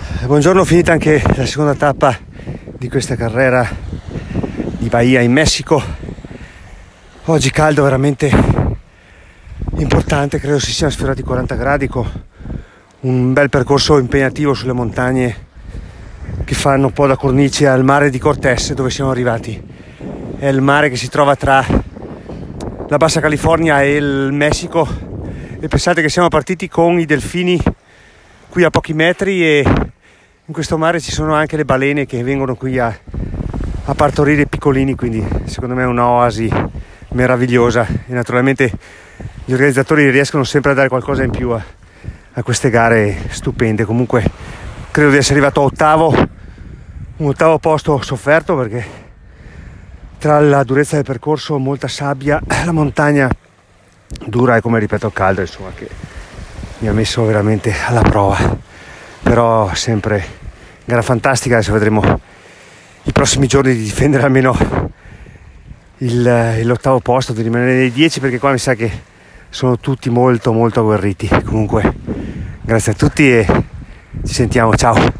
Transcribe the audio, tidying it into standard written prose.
Buongiorno, finita anche la seconda tappa di questa carrera di Bahia in Messico. Oggi caldo veramente importante, credo si siano sfiorati i 40 gradi, con un bel percorso impegnativo sulle montagne che fanno un po' da cornice al mare di Cortés, dove siamo arrivati. È il mare che si trova tra la Bassa California e il Messico, e pensate che siamo partiti con i delfini qui a pochi metri, e in questo mare ci sono anche le balene che vengono qui a partorire piccolini, quindi secondo me è un'oasi meravigliosa, e naturalmente gli organizzatori riescono sempre a dare qualcosa in più a queste gare stupende. Comunque credo di essere arrivato un ottavo posto sofferto, perché tra la durezza del percorso, molta sabbia, la montagna dura e, come ripeto, caldo, insomma, che mi ha messo veramente alla prova. Però sempre gara fantastica. Adesso vedremo i prossimi giorni di difendere almeno l'ottavo posto, di rimanere nei 10, perché qua mi sa che sono tutti molto molto agguerriti. Comunque grazie a tutti e ci sentiamo, ciao.